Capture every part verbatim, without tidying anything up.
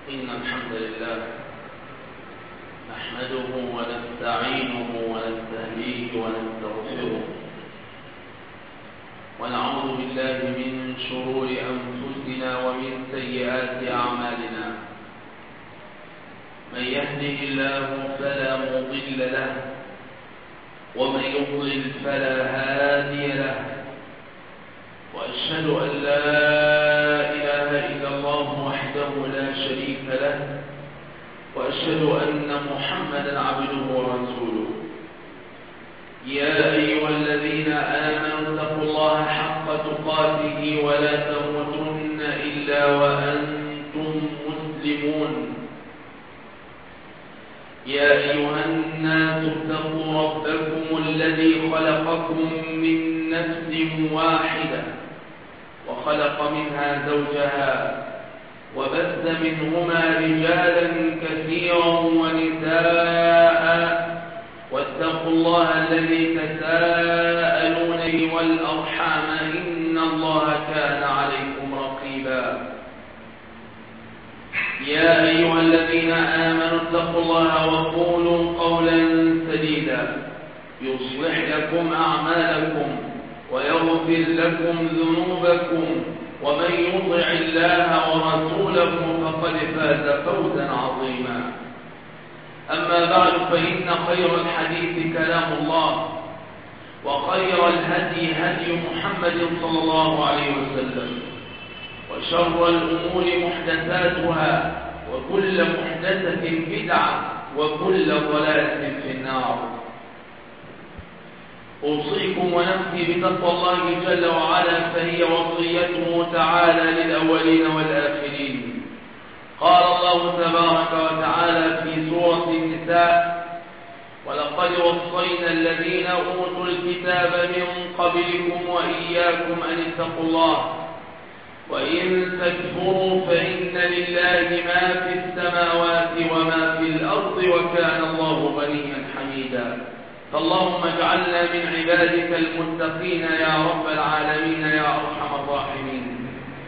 إن الحمد لله نحمده ونستعينه ونستهديه ونستغفره ونعوذ بالله من شرور أنفسنا ومن سيئات أعمالنا. من يهده الله فلا مضل له ومن يضلل فلا هادي له، وأشهد أن لا إله إلا الله وحده لا شريك له، وأشهد أن محمدا عبده ورسوله. يا أيها الذين آمنوا اتقوا الله حق تقاته ولا تموتن إلا وأنتم مسلمون. يا أيها الناس اتقوا ربكم الذي خلقكم من نفس واحدة وخلق منها زوجها وبث منهما رجالا كثيرا ونساء، واتقوا الله الذي تساءلون به والأرحام إن الله كان عليكم رقيبا. يا أيها الذين آمنوا اتقوا الله وقولوا قولا سديدا يصلح لكم أعمالكم ويغفر لكم ذنوبكم، ومن يطع الله ورسوله فقد فاز فوزا عظيما. أما بعد، فإن خير الحديث كلام الله، وخير الهدي هدي محمد صلى الله عليه وسلم، وشر الأمور محدثاتها، وكل محدثة بدعة، وكل ضلالة في النار. أوصيكم ونفسي بتقوى الله جل وعلا، فهي وصيته تعالى للأولين والآخرين. قال الله تبارك وتعالى في سورة النساء: ولقد وصينا الذين أوتوا الكتاب من قبلكم وإياكم أن اتقوا الله وإن تكفروا فإن لله ما في السماوات وما في الأرض وكان الله غنيا حميدا. فاللهم اجعلنا من عبادك المتقين يا رب العالمين يا أرحم الراحمين.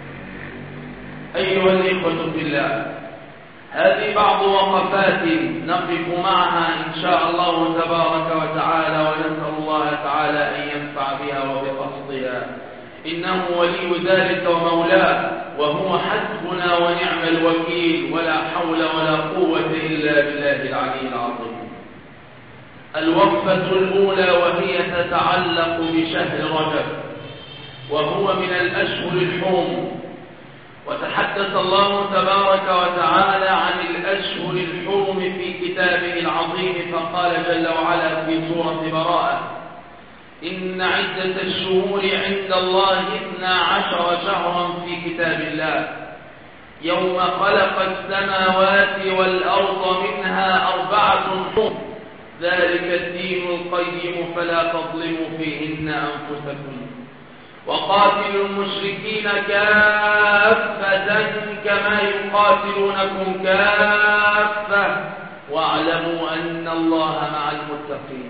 أيها الإخوة في الله، هذه بعض وقفات نقف معها إن شاء الله تبارك وتعالى، ونسأل الله تعالى أن ينفع بها وبقصدها، إنه ولي ذلك ومولاه، وهو حسبنا ونعم الوكيل، ولا حول ولا قوة إلا بالله العلي العظيم. الوقفة الأولى وهي تتعلق بشهر رجب، وهو من الأشهر الحرم. وتحدث الله تبارك وتعالى عن الأشهر الحرم في كتابه العظيم، فقال جل وعلا في سورة براءة: إن عدة الشهور عند الله اثنا عشر شهرا في كتاب الله يوم خلق السماوات والأرض منها أربعة حرم ذلك الدين القيم فلا تظلموا فيهن أنفسكم وقاتلوا المشركين كافة كما يقاتلونكم كافة واعلموا أن الله مع المتقين.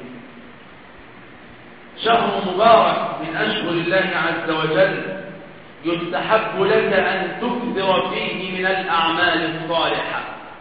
شهر مبارك من أشهر الله عز وجل، يستحب لك أن تكثر فيه من الأعمال الصالحة،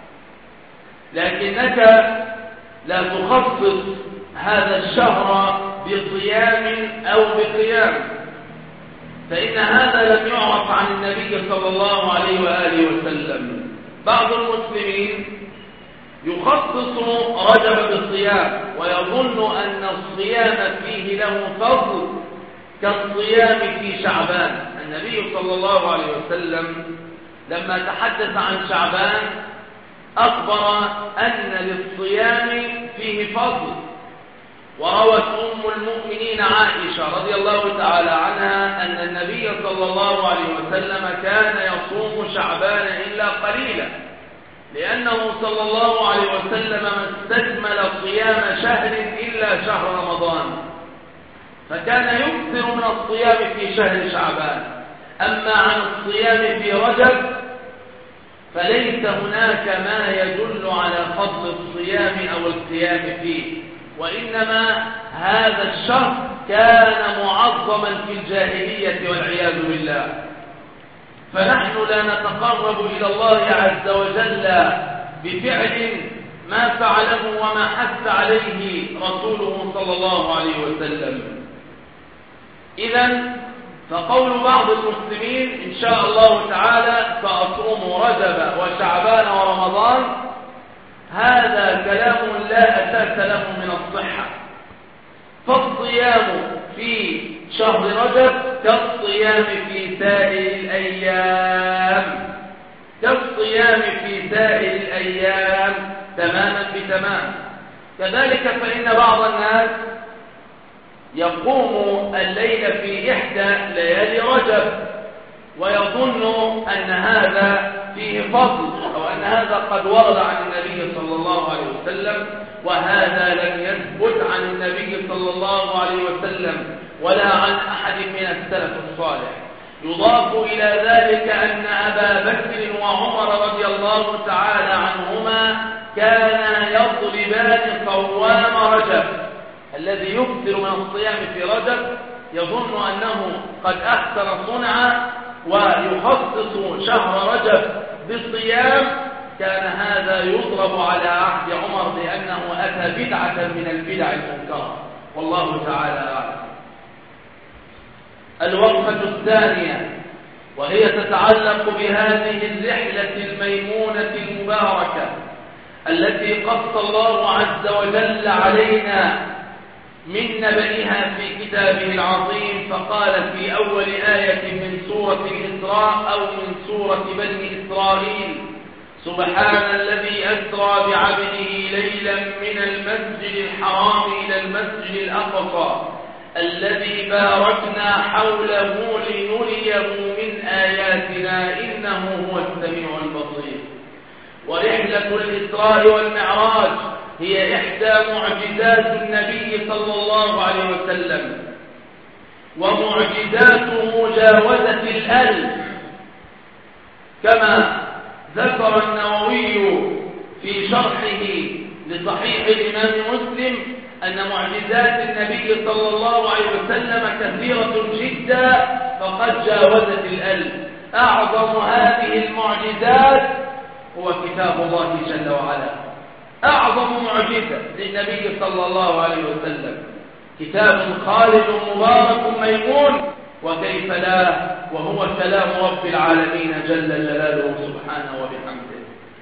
لكنك لا تخصص هذا الشهر بصيام أو بقيام، فإن هذا لم يعرف عن النبي صلى الله عليه وآله وسلم. بعض المسلمين يخصص رجب بالصيام ويظن أن الصيام فيه له فضل كالصيام في شعبان. النبي صلى الله عليه وسلم لما تحدث عن شعبان أخبر أن للصيام فيه فضل، وروت أم المؤمنين عائشة رضي الله تعالى عنها أن النبي صلى الله عليه وسلم كان يصوم شعبان إلا قليلا، لأنه صلى الله عليه وسلم ما استكمل صيام شهر إلا شهر رمضان، فكان يكثر من الصيام في شهر شعبان. أما عن الصيام في رجب فليس هناك ما يدل على فضل الصيام أو القيام فيه، وإنما هذا الشهر كان معظما في الجاهلية والعياذ بالله. فنحن لا نتقرب إلى الله عز وجل بفعل ما فعله وما حث عليه رسوله صلى الله عليه وسلم. إذن فقول بعض المسلمين إن شاء الله تعالى سأصوم رجب وشعبان ورمضان، هذا كلام لا أساس له من الصحة. فالصيام في شهر رجب كالصيام في سائر الأيام، كالصيام في سائر الأيام تماما بتمام. كذلك فإن بعض الناس يقوم الليل في إحدى ليالي رجب ويظن أن هذا فيه فضل أو أن هذا قد ورد عن النبي صلى الله عليه وسلم، وهذا لم يثبت عن النبي صلى الله عليه وسلم ولا عن أحد من السلف الصالح. يضاف إلى ذلك أن أبا بكر وعمر رضي الله تعالى عنهما كانا يطلبان صوام رجب، الذي يكثر من الصيام في رجب يظن أنه قد أحسن صنعا ويخصص شهر رجب بالصيام، كان هذا يضرب على عهد عمر لأنه أتى بدعة من البدع المنكرة، والله تعالى أعلم. الوقفة الثانية وهي تتعلق بهذه الرحلة الميمونة المباركة التي قص الله عز وجل علينا من نبأها في كتابه العظيم، فقال في أول آية من سورة الإسراء أو من سورة بني إسرائيل: سبحان الذي أسرى بعبده ليلا من المسجد الحرام إلى المسجد الأقصى الذي باركنا حوله لنريه من آياتنا إنه هو السميع البصير. ورحلة الإسراء والمعراج هي إحدى معجزات النبي صلى الله عليه وسلم، ومعجزات مجاوزة الألف، كما ذكر النووي في شرحه لصحيح الإمام مسلم أن معجزات النبي صلى الله عليه وسلم كثيرة جدا فقد جاوزت الألف. أعظم هذه المعجزات هو كتاب الله جل وعلا، أعظم معجزة للنبي صلى الله عليه وسلم، كتاب خالد مبارك ميمون، وكيف لا وهو كلام رب العالمين جل جلاله سبحانه وبحمده.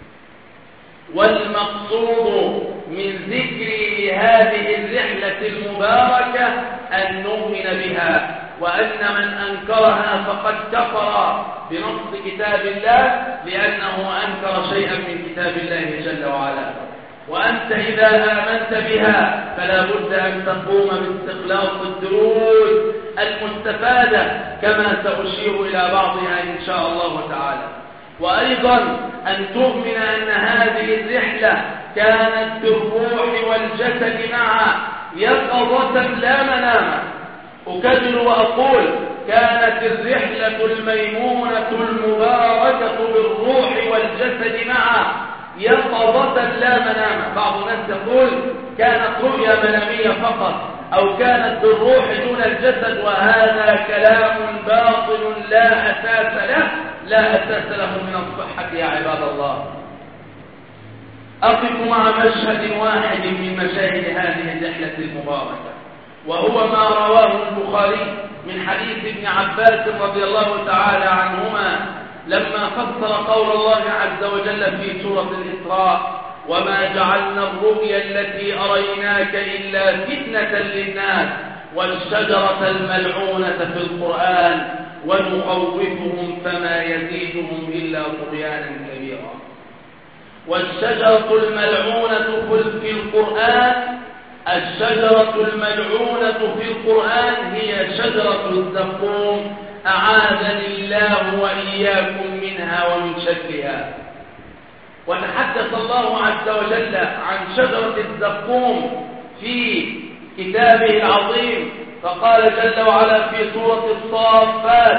والمقصود من ذكر هذه الرحلة المباركة أن نؤمن بها، وأن من أنكرها فقد كفر بنص كتاب الله لأنه أنكر شيئا من كتاب الله جل وعلا. وأنت إذا آمنت بها فلا بد أن تقوم باستخلاص الدروس المستفادة كما سأشير إلى بعضها إن شاء الله تعالى. وأيضا أن تؤمن أن هذه الرحلة كانت بالروح والجسد معا يقظة لا مناما. أكرر وأقول: كانت الرحلة الميمونة المباركة بالروح والجسد معا يقظة لا مناما. بعض الناس يقول كانت رؤيا منامية فقط أو كانت بالروح دون الجسد، وهذا كلام باطل لا أساس له لا أساس له من الصحة يا عباد الله. أقف مع مشهد واحد من مشاهد هذه الرحلة المباركة، وهو ما رواه البخاري من حديث ابن عباس رضي الله تعالى عنهما لما فسر قول الله عز وجل في سورة الإسراء: وما جعلنا الرؤيا التي أريناك إلا فتنة للناس والشجرة الملعونة في القرآن ونخوفهم فما يزيدهم إلا طغيانا كبيرا. والشجرة الملعونة في القرآن الشجرة الملعونة في القرآن هي شجرة الزقوم، أعاذني الله وإياكم منها ومن شكلها. وتحدث الله عز وجل عن شجرة الزقوم في كتابه العظيم، فقال جل وعلا في سورة الصافات: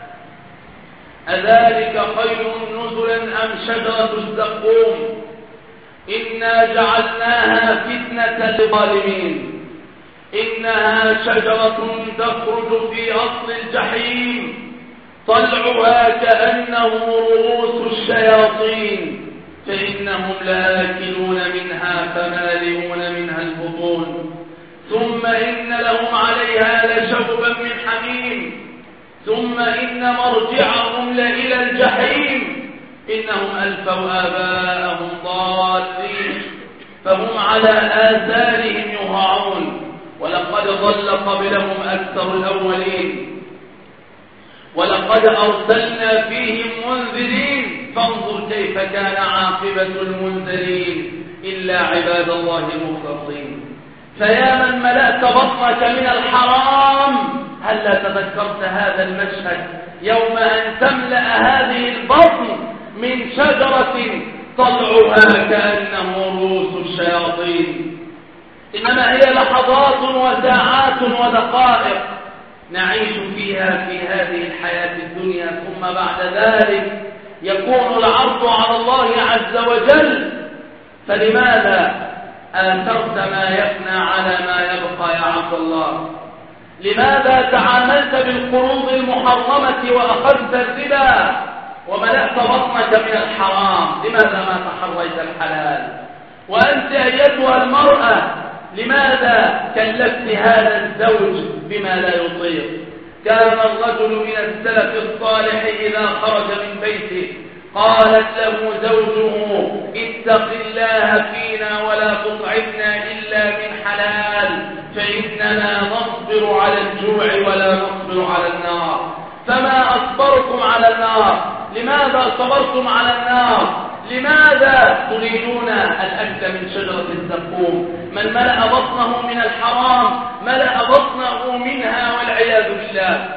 أذلك خير نزلا أم شجرة الزقوم إنا جعلناها فتنة للظالمين إنها شجرة تخرج في أصل الجحيم طلعها كأنه رؤوس الشياطين فإنهم لآكلون منها فمالئون منها البطون ثم إن لهم عليها لشوبا من حميم ثم إن مرجعهم لإلى الجحيم إنهم ألفوا آباءهم ضالين فهم على آثارهم يهرعون ولقد ضل قبلهم أكثر الأولين ولقد أرسلنا فيهم منذرين فانظر كيف كان عاقبة المنذرين إلا عباد الله المخلصين. فيا من ملأت بطنك من الحرام هل لا تذكرت هذا المشهد يوم أن تملأ هذه البطن من شجرة طلعها كأنه رؤوس الشياطين. إنما هي لحظات وساعات ودقائق نعيش فيها في هذه الحياة الدنيا ثم بعد ذلك يكون العرض على الله عز وجل. فلماذا آثرت ما يفنى على ما يبقى يا عبد الله؟ لماذا تعاملت بالقروض المحرمة وأخذت الربا وملأت بطنك من الحرام؟ لماذا ما تحريت الحلال؟ وأنت أيتها المرأة لماذا كلفت هذا الزوج بما لا يطيق؟ كان الرجل من السلف الصالح إذا خرج من بيته قالت له زوجه اتق الله فينا ولا تطعمنا إلا من حلال فإننا نصبر على الجوع ولا نصبر على النار. فما أصبركم على النار؟ لماذا صبرتم على النار؟ لماذا تريدون الأكل من شجرة الزقوم؟ من ملأ بطنه من الحرام ملأ بطنه منها والعياذ بالله.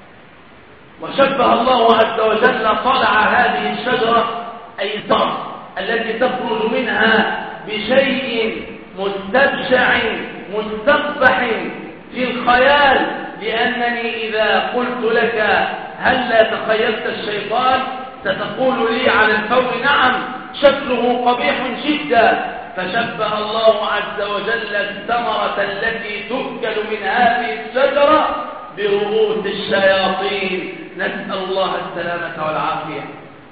وشبه الله عز وجل طلع هذه الشجرة أي الثمر التي تخرج منها بشيء مستبشع مستقبح في الخيال، لأنني إذا قلت لك هل لا تخيلت الشيطان ستقول لي على الفور نعم شكله قبيح جدا. فشبه الله عز وجل الثمرة التي تؤكل من هذه الشجرة برؤوس الشياطين، نسأل الله السلامة والعافية.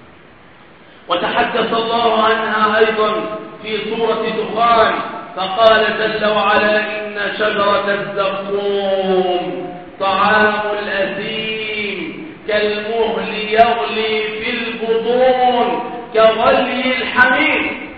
وتحدث الله عنها أيضا في سورة دخان فقال جل وعلا إن شجرة الزقوم طعام الأثيم كالمهل يغلي في البطون كغلي الحميم.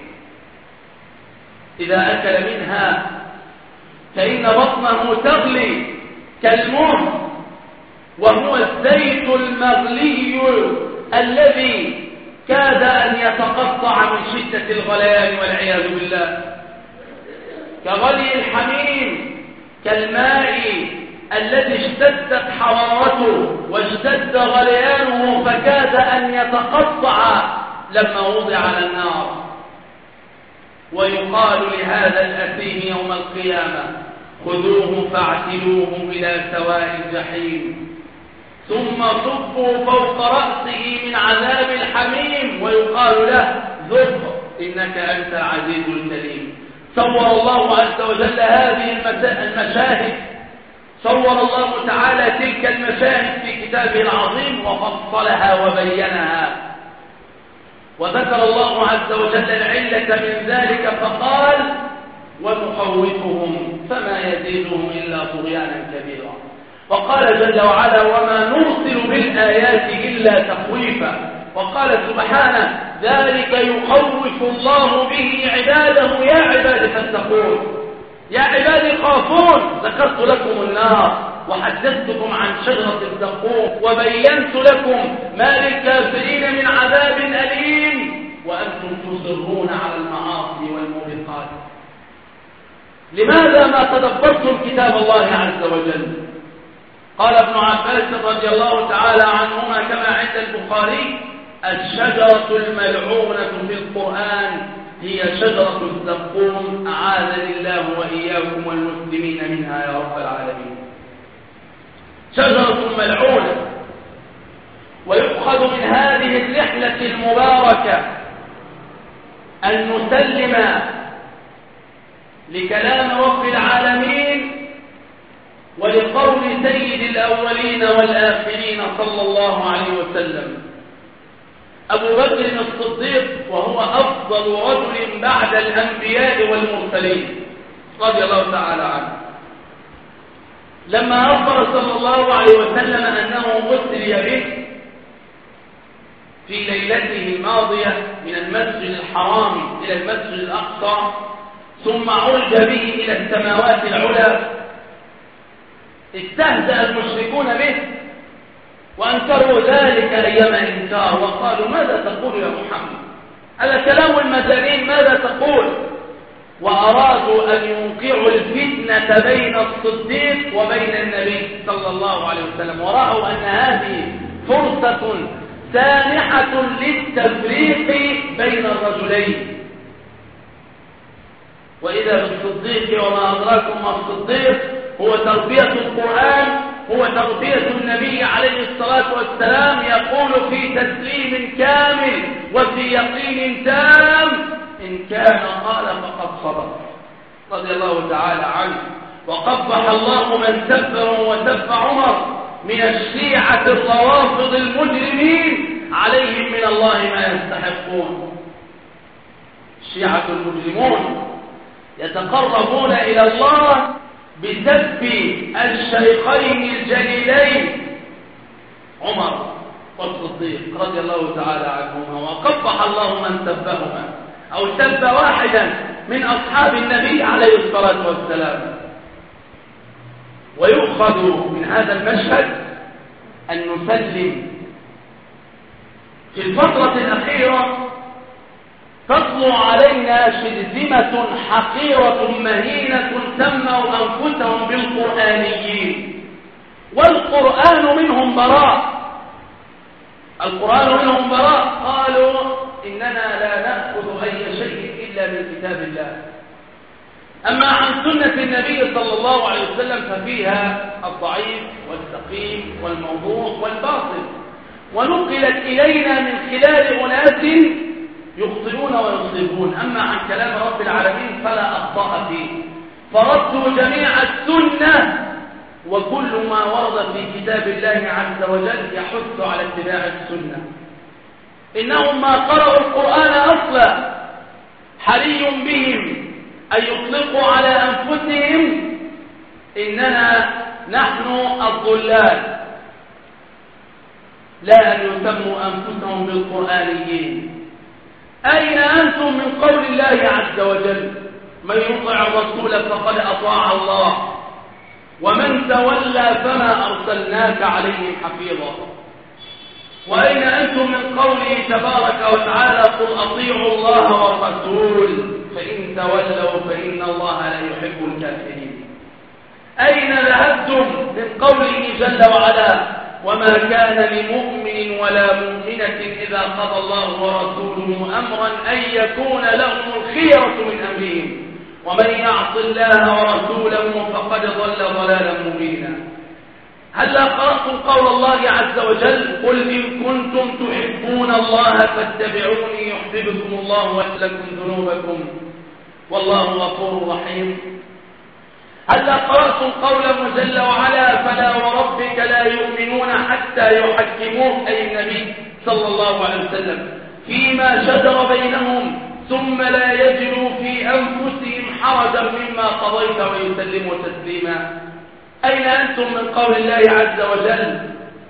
إذا أكل منها فإن بطنه تغلي كالمهل وهو الزيت المغلي الذي كاد أن يتقطع من شدة الغليان والعياذ بالله، كغلي الحميم كالماء الذي اشتدت حرارته واشتد غليانه فكاد أن يتقطع لما وضع على النار. ويقال لهذا الأثيم يوم القيامة خذوه فاعتلوه إلى سواء الجحيم ثم صبوا فوق رأسه من عذاب الحميم ويقال له ذق إنك أنت العزيز الكريم. صور الله عز وجل هذه المشاهد، صور الله تعالى تلك المشاهد في كتابه العظيم وفصلها وبينها. وذكر الله عز وجل العلة من ذلك فقال ونخوفهم فما يزيدهم إلا طغيانا كبيرا. وقال جل وعلا وما نرسل بالآيات إلا تخويفا. وقال سبحانه ذلك يخوف الله به عباده يا عباد فاتقون. يا عبادي خافون. ذكرت لكم النار وحدثتكم عن شجرة الزقوم وبينت لكم ما للكافرين من عذاب أليم وأنتم تصرون على المعاصي والموبقات. لماذا ما تدبرتم كتاب الله عز وجل؟ قال ابن عباس رضي الله تعالى عنهما كما عند البخاري الشجرة الملعونة في القرآن هي شجرة الزقوم أعاذني الله وإياكم والمسلمين منها يا رب العالمين. شجرة ملعونة. ويؤخذ من هذه الرحلة المباركة أن نسلم لكلام رب العالمين ولقول سيد الأولين والآخرين صلى الله عليه وسلم. أبو بكر الصديق وهو أفضل رجل بعد الأنبياء والمرسلين رضي الله تعالى عنه، لما أخبر صلى الله عليه وسلم أنه أسري به في ليلته الماضية من المسجد الحرام إلى المسجد الأقصى ثم عرج به إلى السماوات العلى، استهزأ المشركون به وأنكروا ذلك أيام إنكار وقالوا ماذا تقول يا محمد؟ هذا كلام المجانين، ماذا تقول؟ وأرادوا أن يوقعوا الفتنة بين الصديق وبين النبي صلى الله عليه وسلم، ورأوا أن هذه فرصة سانحة للتفريق بين الرجلين. وإذا بالصديق وما أدراكم ما الصديق هو تربية القرآن، هو تربية النبي عليه الصلاة والسلام، يقول في تسليم كامل وفي يقين تام إن كان قال فقد صدق رضي الله تعالى عنه. وقبح الله من سبه وسب عمر من الشيعة الروافض المجرمين، عليهم من الله ما يستحقون. الشيعة المجرمون يتقربون إلى الله بسب الشيخين الجليلين عمر والصديق رضي الله تعالى عنهما، وقبح الله من سبهما أو سب واحدا من أصحاب النبي عليه الصلاة والسلام. ويؤخذ من هذا المشهد أن نسلم في الفترة الأخيرة تطلع علينا شرذمة حقيرة مهينة سموا أنفسهم بالقرآنيين، والقرآن منهم براء، القرآن منهم براء. قالوا إننا لا نأخذ أي شيء إلا من كتاب الله. أما عن سنة النبي صلى الله عليه وسلم ففيها الضعيف والسقيم والموضوع والباطل، ونقلت إلينا من خلال أناس يخطئون ويصيبون. أما عن كلام رب العالمين فلا أخطاء فيه، فردوا جميع السنة وكل ما ورد في كتاب الله عز وجل يحث على اتباع السنة. إنهم ما قرأوا القرآن أصلا، حري بهم أن يطلقوا على أنفسهم إننا نحن الضلال، لا أن يسموا أنفسهم بالقرآنيين. أين أنتم من قول الله عز وجل من يطع الرسول فقد أطاع الله ومن تولى فما أرسلناك عليهم حفيظا؟ وأين أنتم من قوله تبارك وتعالى قل أطيعوا الله والرسول فإن تولوا فإن الله لا يحب الكافرين؟ أين ذهبتم من قوله جل وعلا وما كان لمؤمن ولا مؤمنة إذا قضى الله ورسوله أمرا أن يكون لهم الخيرة من أمرهم ومن يعص الله ورسوله فقد ضل ضلالا مبينا؟ هلا قرأتم قول الله عز وجل قل إن كنتم تحبون الله فاتبعوني يحببكم الله ويغفر لكم ذنوبكم والله غفور رحيم؟ هلا قرأتم قوله جل وعلا فلا وربك لا يؤمنون حتى يحكموك أي النبي صلى الله عليه وسلم فيما شجر بينهم ثم لا يجدوا في أنفسهم حرجا مما قضيت ويسلموا تسليما؟ أين أنتم من قول الله عز وجل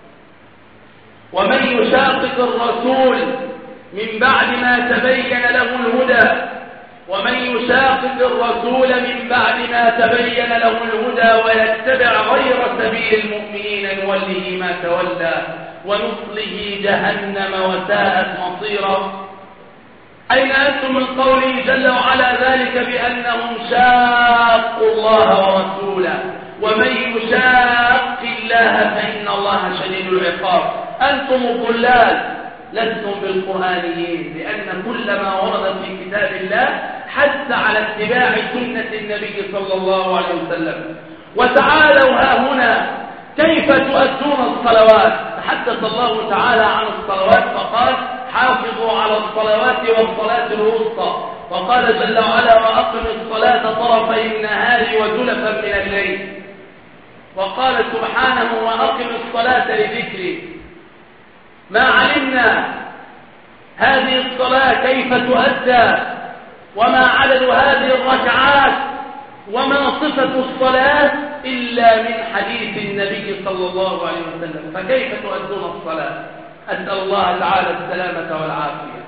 ومن يشاقق الرسول من بعد ما تبين له الهدى ومن يشاقق الرسول من بعد ما تبين له الهدى ويتبع غير سبيل المؤمنين نوله ما تولى ونصله جهنم وساءت مصيرا؟ أين أنتم من قوله جل وعلا ذلك بأنهم شاقوا الله ورسوله ومن يشاق الله فإن الله شديد العقاب؟ أنتم الضلال لستم بالقرآنيين، لأن كل ما ورد في كتاب الله حث على اتباع سنة النبي صلى الله عليه وسلم. وتعالوا ها هنا كيف تؤدون الصلوات؟ تحدث الله تعالى عن الصلوات فقال حافظوا على الصلوات والصلاة الوسطى، وقال جل وعلا وأقم الصلاة طرفي النهار وزلفا من الليل. وقال سبحانه وأقم الصلاة لذكري. ما علمنا هذه الصلاة كيف تؤدى وما عدد هذه الركعات وما صفة الصلاة إلا من حديث النبي صلى الله عليه وسلم، فكيف تؤدون الصلاة؟ أسأل الله تعالى السلامة والعافية.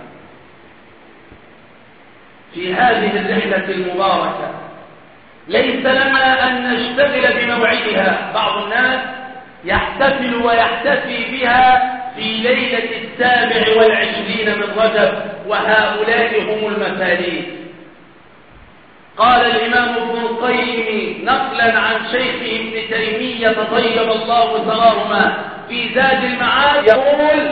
في هذه الرحلة المباركة ليس لنا أن نشتغل بموعدها. بعض الناس يحتفل ويحتفي بها في ليلة السابع والعشرين من رجب، وهؤلاء هم المفاليس. قال الإمام ابن القيم نقلا عن شيخه ابن تيمية طيب الله ثراهما في زاد المعاد يقول: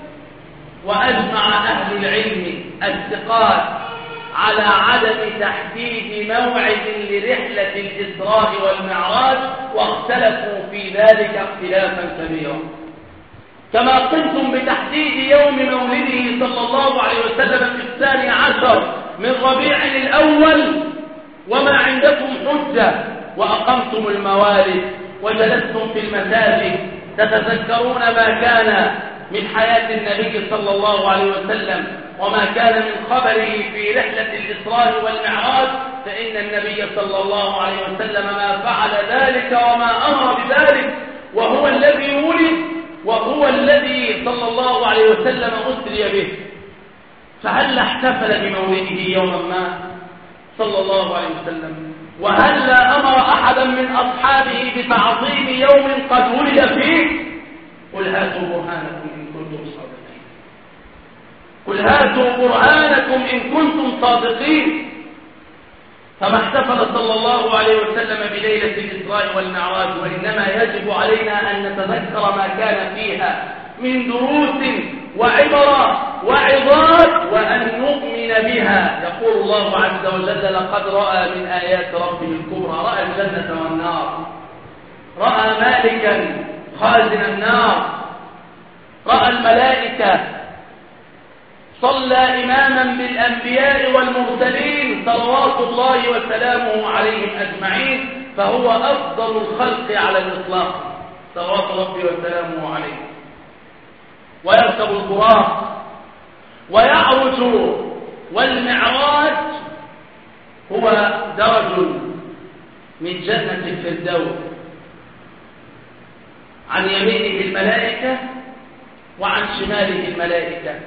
وأجمع أهل العلم الثقات على عدم تحديد موعد لرحلة الإسراء والمعراج، واختلفوا في ذلك اختلافا كبيرا. كما قلتم بتحديد يوم مولده صلى الله عليه وسلم في الثاني عشر من ربيع الأول وما عندكم حجة، وأقمتم الموالد وجلستم في المساجد تتذكرون ما كان من حياة النبي صلى الله عليه وسلم وما كان من خبره في رحلة الإسراء والمعراج، فإن النبي صلى الله عليه وسلم ما فعل ذلك وما أمر بذلك، وهو الذي ولد وهو الذي صلى الله عليه وسلم أسري به. فهل احتفل بمولده يوما ما صلى الله عليه وسلم؟ وهل أمر أحدا من أصحابه بتعظيم يوم قد ولد فيه؟ قل هاتوا برهانكم إن كنتم صادقين. قل هاتوا برهانكم إن كنتم صادقين. فما احتفل صلى الله عليه وسلم بليلة الإسراء والمعراج، وإنما يجب علينا أن نتذكر ما كان فيها من دروس وعبر وعظات وأن نؤمن بها. يقول الله عز وجل: لقد رأى من آيات ربه الكبرى. رأى الجنة والنار، رأى مالكا خازن النار، رأى الملائكة، صلى إماما بالأنبياء والمرسلين صلوات الله وسلامه عليهم أجمعين، فهو أفضل الخلق على الإطلاق صلوات ربي وسلامه عليه. ويركب البراق ويعرج، والمعراج هو درج من جنة الفردوس، عن يمينه الملائكة وعن شماله الملائكة،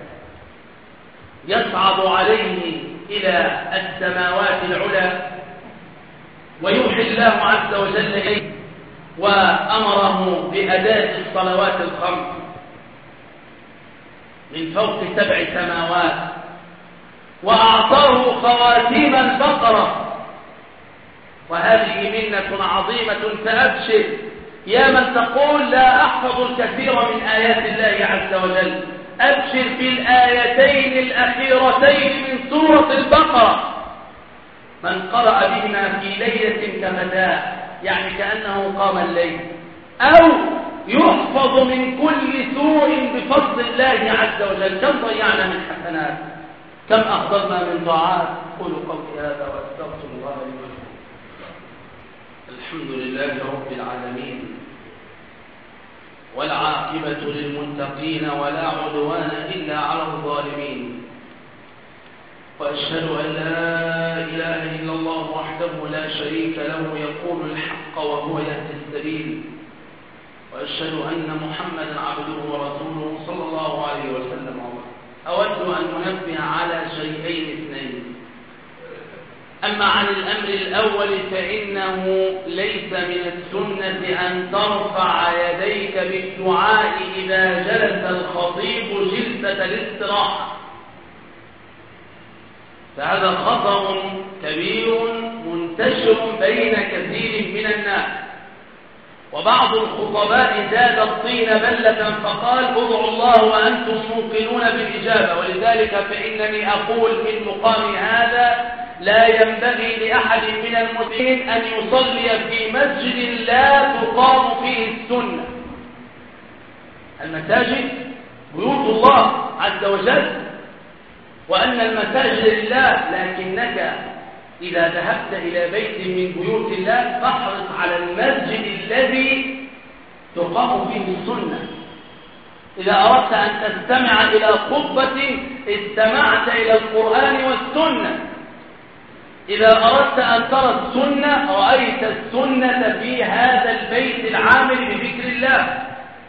يصعد عليه إلى السماوات العلى ويوحي الله عز وجل إليه وأمره بأداء الصلوات الخمس من فوق سبع سماوات، وأعطاه خواتيم البقرة، وهذه منة عظيمة. فأبشر يا من تقول لا أحفظ الكثير من آيات الله عز وجل، أبشر في الآيتين الأخيرتين من سورة البقرة: من قرأ بهما في ليلة كمداء، يعني كأنه قام الليل، أو يحفظ من كل سوء بفضل الله عز وجل. كم ضيعنا من حسنات، كم أخذنا من طاعات. قولوا قولي هذا وأستغفر الله لي ولكم. الحمد لله رب العالمين، والعاقبة للمتقين ولا عدوان إلا على الظالمين، وأشهد أن لا إله إلا الله وحده لا شريك له يقول الحق وهو يهدي السبيل، وأشهد أن محمدا عبده ورسوله صلى الله عليه وسلم. أود أن أنبه على شيئين اثنين. أما عن الأمر الأول فإنه ليس من السنة أن ترفع يديك بالدعاء إذا جلس الخطيب جلسة الاستراحة، فهذا خطأ كبير منتشر بين كثير من الناس. وبعض الخطباء زاد الطين بلة فقال: ادعوا الله وأنتم موقنون بالإجابة. ولذلك فإنني أقول من مقام هذا: لا ينبغي لأحد من المسلمين أن يصلي في مسجد لا تقام فيه السنة. المساجد بيوت الله عز وجل، وأن المساجد لله، لكنك إذا ذهبت إلى بيت من بيوت الله فاحرص على المسجد الذي تقام فيه السنة. إذا أردت أن تستمع إلى خطبة استمعت إلى القرآن والسنة. إذا أردت أن ترى السنة رأيت السنة في هذا البيت العامل بذكر الله.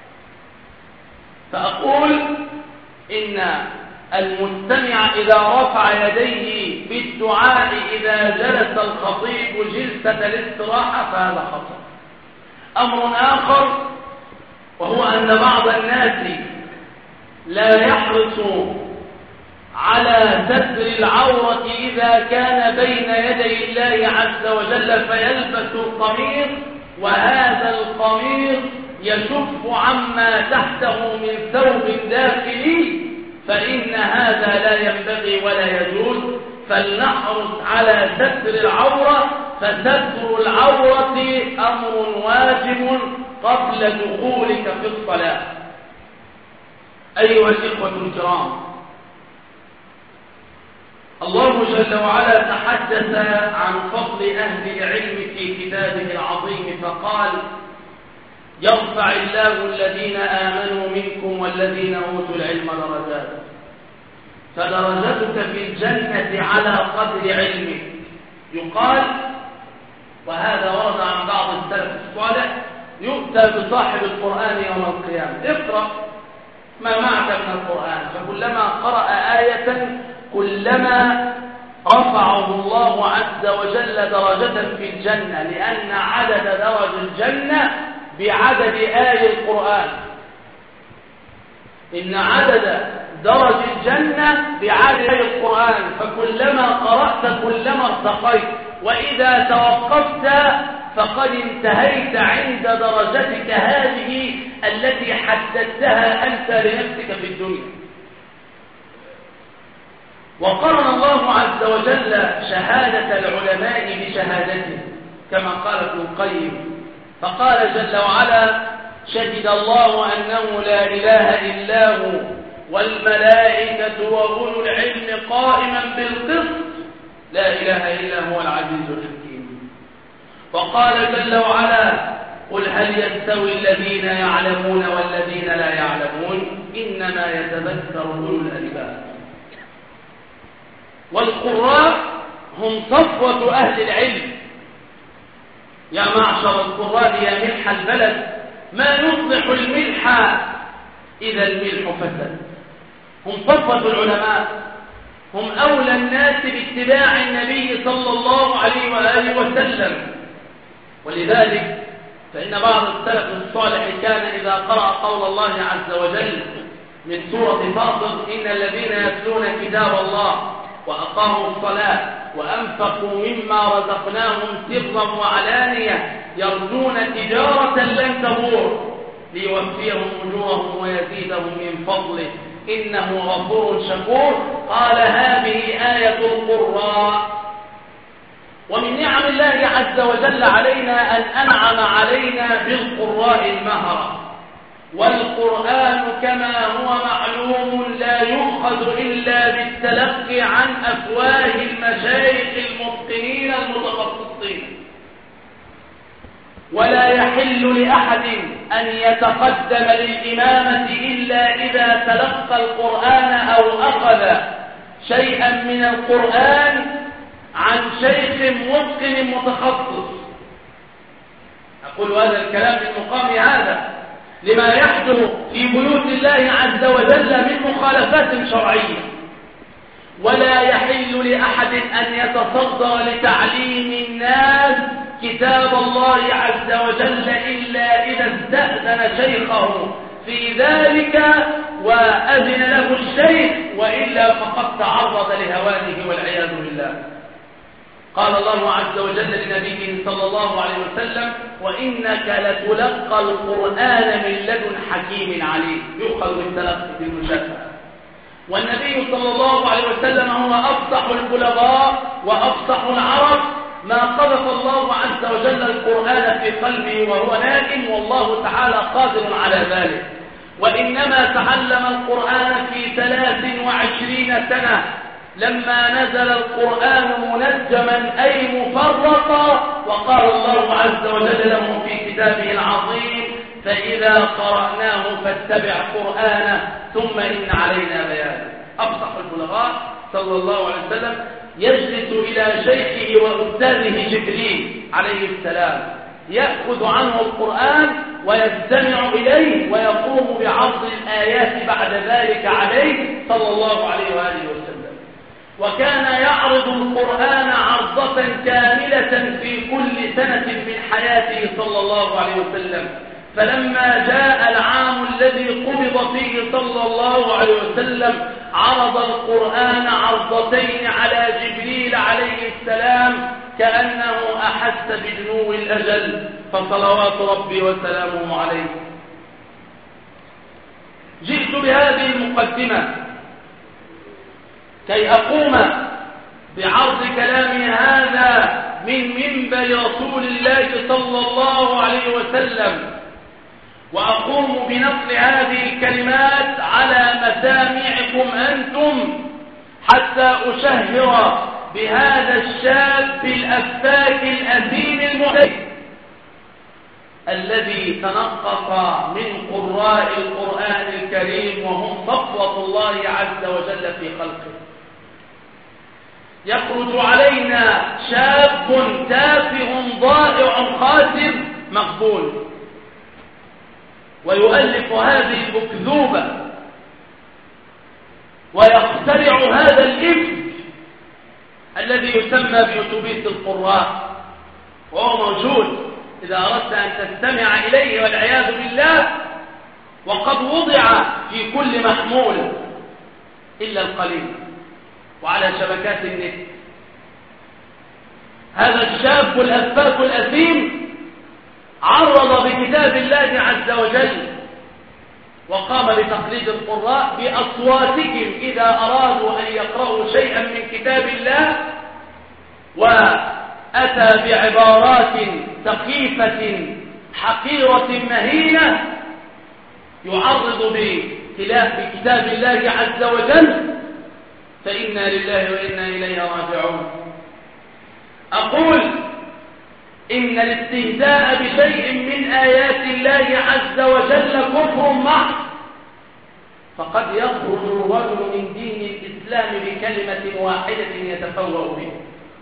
فأقول إن المستمع إذا رفع يديه بالدعاء إذا جلس الخطيب جلسة الاستراحة فهذا خطأ. أمر آخر وهو أن بعض الناس لا يحرص على ستر العورة إذا كان بين يدي الله عز وجل فيلبس القميص، وهذا القميص يشف عما تحته من ثوب داخلي، فإن هذا لا ينبغي ولا يجوز. فلنحرص على ستر العورة، فستر العورة أمر واجب قبل دخولك في الصلاة. أيها الإخوة الكرام، الله جل وعلا تحدث عن فضل أهل العلم في كتابه العظيم فقال: يرفع الله الذين آمنوا منكم والذين أوتوا العلم درجات. فدرجتك في الجنة على قدر علمك. يقال، وهذا ورد عن بعض السلف الصالح، يؤتى بصاحب القرآن يوم القيامة: اقرأ ما معك من القرآن، فكلما قرأ آية كلما رفعه الله عز وجل درجة في الجنة، لأن عدد درج الجنة بعدد آي القرآن. إن عدد درج الجنة بعدد آي القرآن، فكلما قرأت كلما ارتقيت، وإذا توقفت فقد انتهيت عند درجتك هذه التي حددتها أنت لنفسك في الدنيا. وقرن الله عز وجل شهادة العلماء بشهادته كما قال ابن القيم، فقال جل وعلا: شهد الله أنه لا إله إلا هو والملائكة وأولو العلم قائما بالقسط لا إله إلا هو العزيز الحكيم. وقال جل وعلا: قل هل يستوي الذين يعلمون والذين لا يعلمون إنما يتذكر أولو الألباب. والقراء هم صفوة أهل العلم. يا معشر القراء يا ملح البلد، ما يصلح الملح إذا الملح فسد. هم صفوة العلماء، هم أولى الناس باتباع النبي صلى الله عليه وآله وسلم. ولذلك فإن بعض السلف الصالح كان إذا قرأ قول الله عز وجل من سورة فاطر: إن الذين يتلون كتاب الله وأقاموا الصلاة وأنفقوا مما رزقناهم سرا وعلانية يرجون تجارة لن تبور ليوفيهم أجورهم ويزيدهم من فضله إنه غفور شكور. قال: هذه آية القراء. ومن نعم الله عز وجل علينا أن أنعم علينا بالقراء المهرة. والقرآن كما هو معلوم لا يؤخذ إلا بالتلقي عن أفواه المشايخ المتقنين المتخصصين، ولا يحل لأحد أن يتقدم للإمامة إلا إذا تلقى القرآن أو أخذ شيئا من القرآن عن شيخ متقن متخصص. أقول هذا الكلام بالمقام هذا لما يحدث في بيوت الله عز وجل من مخالفات شرعية. ولا يحل لأحد أن يتصدر لتعليم الناس كتاب الله عز وجل إلا إذا استأذن شيخه في ذلك وأذن له الشيخ، وإلا فقد تعرض لهوانه والعياذ بالله. قال الله عز وجل لنبيه صلى الله عليه وسلم: وإنك لتلقى القرآن من لدن حكيم عليم. يؤخذ بالتلقي بالمشافهة. والنبي صلى الله عليه وسلم هو أفصح البلغاء وأفصح العرب، ما قذف الله عز وجل القرآن في قلبه وهو نائم، والله تعالى قادر على ذلك. وإنما تعلم القرآن في ثلاث وعشرين سنة لما نزل القرآن منجما أي مفرقا، وقال الله عز وجل له في كتابه العظيم: فإذا قرأناه فاتبع قرآنه ثم إن علينا بيانه. أفصح البلغاء صلى الله عليه وسلم يجلس إلى شيخه وأستاذه جبريل عليه السلام، يأخذ عنه القرآن ويستمع إليه ويقوم بعرض الآيات بعد ذلك عليه صلى الله عليه وآله وسلم. وكان يعرض القرآن عرضة كاملة في كل سنة من حياته صلى الله عليه وسلم. فلما جاء العام الذي قبض فيه صلى الله عليه وسلم عرض القرآن عرضتين على جبريل عليه السلام كأنه أحس بدنو الأجل، فصلوات ربي وسلامه عليه. جئت بهذه المقدمة كي أقوم بعرض كلامي هذا من منبر رسول الله صلى الله عليه وسلم، وأقوم بنقل هذه الكلمات على مسامعكم أنتم حتى أشهر بهذا الشاب الأفاك الأثيم المحتج الذي تنقق من قراء القرآن الكريم وهم صفوة الله عز وجل في خلقه. يخرج علينا شاب تافه ضائع خاسر مقبول، ويؤلف هذه الأكذوبة ويخترع هذا الإفك الذي يسمى بأتوبيس القراء، وهو موجود إذا أردت أن تستمع إليه والعياذ بالله، وقد وضع في كل محمول إلا القليل وعلى شبكات النت. هذا الشاب الأفاك الأثيم عرض بكتاب الله عز وجل وقام بتقليد القراء بأصواتهم إذا أرادوا أن يقرأوا شيئا من كتاب الله، وأتى بعبارات سخيفة حقيرة مهينة يعرض بكتاب الله عز وجل، فإنا لله وإنا إليه راجعون. أقول إن الاستهزاء بشيء من آيات الله عز وجل كفر محض، فقد يخرج الرجل من دين الإسلام بكلمة واحدة يتفوه بها،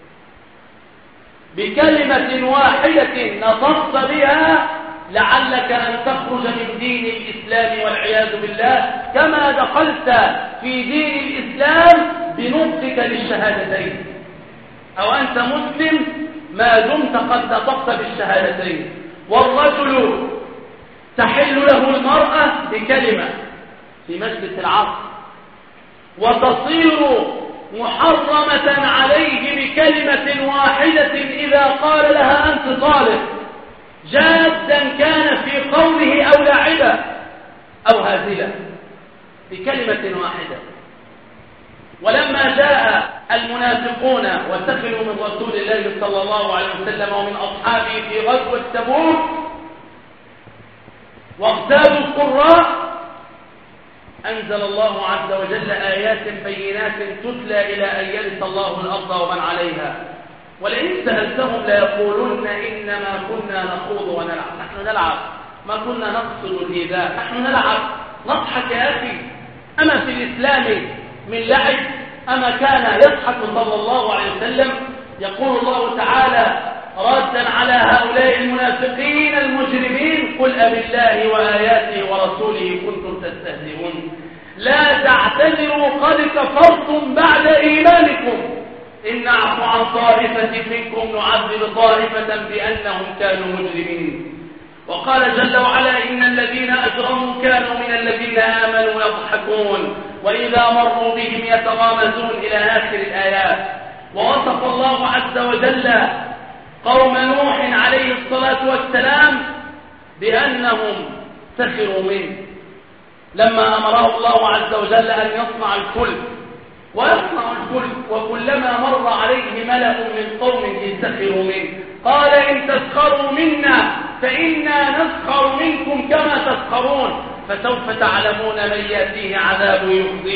بكلمة واحدة نطقت بها لعلك أن تخرج من دين الإسلام والعياذ بالله، كما دخلت في دين الإسلام بنطقك للشهادتين، أو أنت مسلم ما دمت قد نطقت بالشهادتين. والرجل تحل له المرأة بكلمة في مجلس العقد، وتصير محرمة عليه بكلمة واحدة إذا قال لها أنت طالق، جادا كان في قوله أو لاعبا أو هازلا، بكلمة واحدة. ولما جاء المنافقون وسخروا من رسول الله صلى الله عليه وسلم ومن أصحابه في غزوة تبوك واغتابوا القراء، أنزل الله عز وجل آيات بينات تتلى إلى أن يرث الله الأرض ومن عليها، ولئن سألتهم ليقولن إنما كنا نخوض ونلعب. نحن نلعب، ما كنا نقصد الإيذاء، نحن نلعب نضحك يا أخي. أما في الإسلام من لعب؟ أما كان يضحك صلى الله عليه وسلم؟ يقول الله تعالى ردا على هؤلاء المنافقين المجرمين: قل أبالله وآياته ورسوله كنتم تستهزئون لا تعتذروا قد كفرتم بعد إيمانكم إن نعفو عن طائفة منكم نعذب طائفة بأنهم كانوا مجرمين. وقال جل وعلا: إن الذين أجرموا كانوا من الذين آمنوا يضحكون وإذا مروا بهم يتغامزون إلى آخر الآيات. ووصف الله عز وجل قوم نوح عليه الصلاة والسلام بأنهم سخروا منه لما أمره الله عز وجل أن يصنع الفلك، ويصنع الفلك وكلما مر عليه ملأ من قوم سخروا منه قال: إن تسخروا منا فإنا نسخر منكم كما تسخرون فسوف تعلمون من يأتيه عذاب يخزيه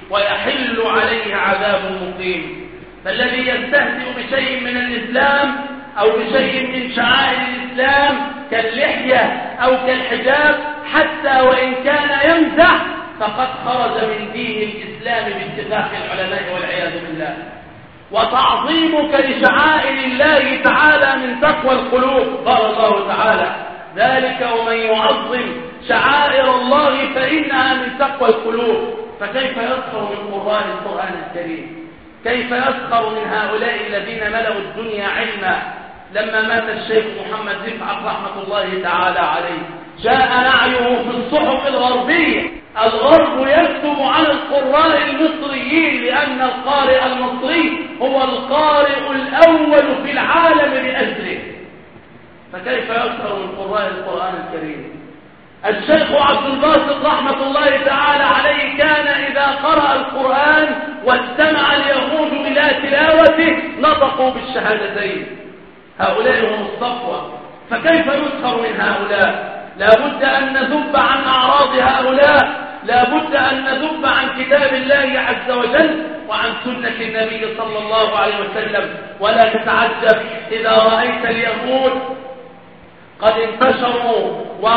ويحل عليه عذاب مقيم. فالذي يستهزئ بشيء من الإسلام أو بشيء من شعائر الإسلام كاللحية أو كالحجاب حتى وإن كان يمزح فقد خرج من دين الإسلام باتفاق العلماء والعياذ بالله. وتعظيمك لشعائر الله تعالى من تقوى القلوب. قال الله تعالى: ذلك ومن يعظم شعائر الله فإنها من تقوى القلوب. فكيف يسخر من قراء القرآن الكريم؟ كيف يسخر من هؤلاء الذين ملأوا الدنيا علما؟ لما مات الشيخ محمد رفعت رحمة الله تعالى عليه جاء نعيه في الصحف الغربية. الغرب يكتب على القراء المصريين لأن القارئ المصري هو القارئ الأول في العالم بأجله. فكيف يسخر من قراء القرآن الكريم؟ الشيخ عبد الباسط رحمة الله تعالى عليه كان إذا قرأ القرآن واستمع اليهود إلى تلاوته نطقوا بالشهادتين. هؤلاء هم الصفوة. فكيف يسخر من هؤلاء؟ لا بد أن نذب عن أعراض هؤلاء، لا بد أن نذب عن كتاب الله عز وجل وعن سنة النبي صلى الله عليه وسلم. ولا تتعجب إذا رأيت اليهود قد انتشروا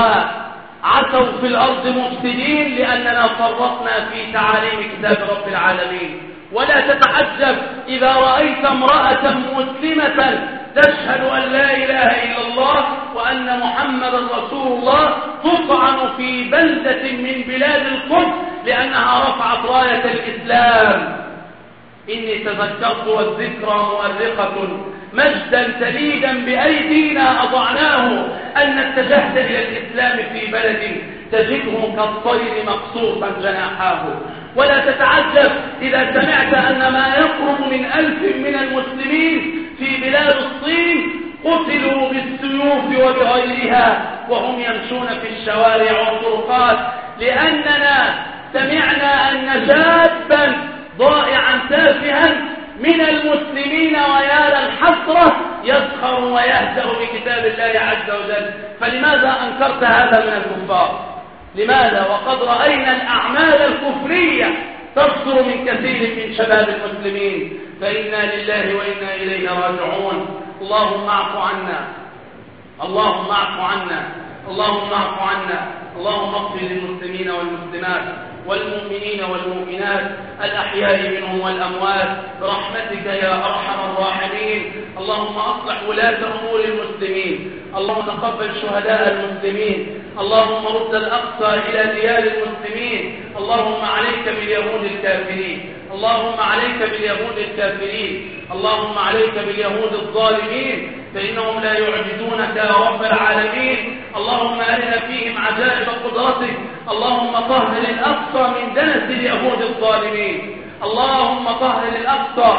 وعثوا في الأرض مفسدين لأننا فرطنا في تعاليم كتاب رب العالمين. ولا تتعجب إذا رأيت امرأة مسلمة تشهد أن لا إله إلا الله وأن محمد رسول الله تطعن في بلدة من بلاد الكفر لأنها رفعت راية الإسلام. إني تذكرت والذكرى مؤرقة مجدا تليدا بأيدينا أضعناه أن اتجهت إلى الإسلام في بلد تجده كالطير مقصوصا جناحاه. ولا تتعجب إذا سمعت أن ما يقرب من ألف من المسلمين في بلاد الصين قتلوا بالسيوف وبغيرها وهم يمشون في الشوارع والطرقات لأننا سمعنا أن شابا ضائعا تافها من المسلمين ويا للحسرة يسخر ويهزأ بكتاب الله عز وجل. فلماذا أنكرت هذا من الكفار؟ لماذا وقد رأينا الأعمال الكفرية تصدر من كثير من شباب المسلمين؟ فإنا لله وإنا إليه راجعون. اللهم اعف عنا، اللهم اعف عنا، اللهم اعف عنا، اللهم اغفر للمسلمين والمسلمات والمؤمنين والمؤمنات الأحياء منهم والأموات برحمتك يا أرحم الراحمين. اللهم أصلح ولاة أمور المسلمين، اللهم تقبل شهداء المسلمين، اللهم رد الأقصى إلى ديار المسلمين. اللهم عليك باليهود الكافرين، اللهم عليك باليهود الكافرين، اللهم عليك باليهود الظالمين فإنهم لا يعجزونك يا رب العالمين. اللهم أرنا فيهم عجائب قدرتك. اللهم طهر الأقصى من دنس اليهود الظالمين، اللهم طهر الأقصى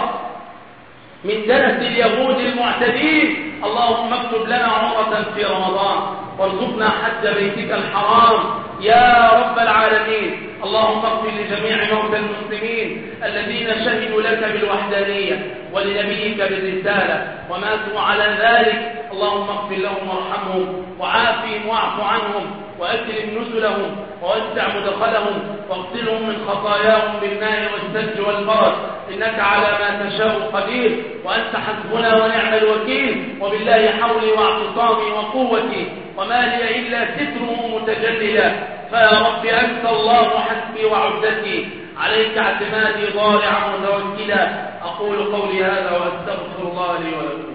من دنس اليهود المعتدين. اللهم اكتب لنا عمرة في رمضان وارزقنا حج بيتك الحرام يا رب العالمين. اللهم اغفر لجميع موتى المسلمين الذين شهدوا لك بالوحدانية ولنبيك بالرسالة وماتوا على ذلك. اللهم اغفر لهم وارحمهم وعافهم واعف عنهم وأكرم نزلهم ووسع مدخلهم واغسلهم من خطاياهم بالماء والثلج والبرد إنك على ما تشاء قدير وأنت حسبنا ونعم الوكيل. وبالله حولي واعتصامي وقوتي وما لي إلا ستره متجللا. فيا رب أنت الله حسبي وعدتي عليك اعتمادي ضارعا متوكلا. أقول قولي هذا وأستغفر الله لي ولكم.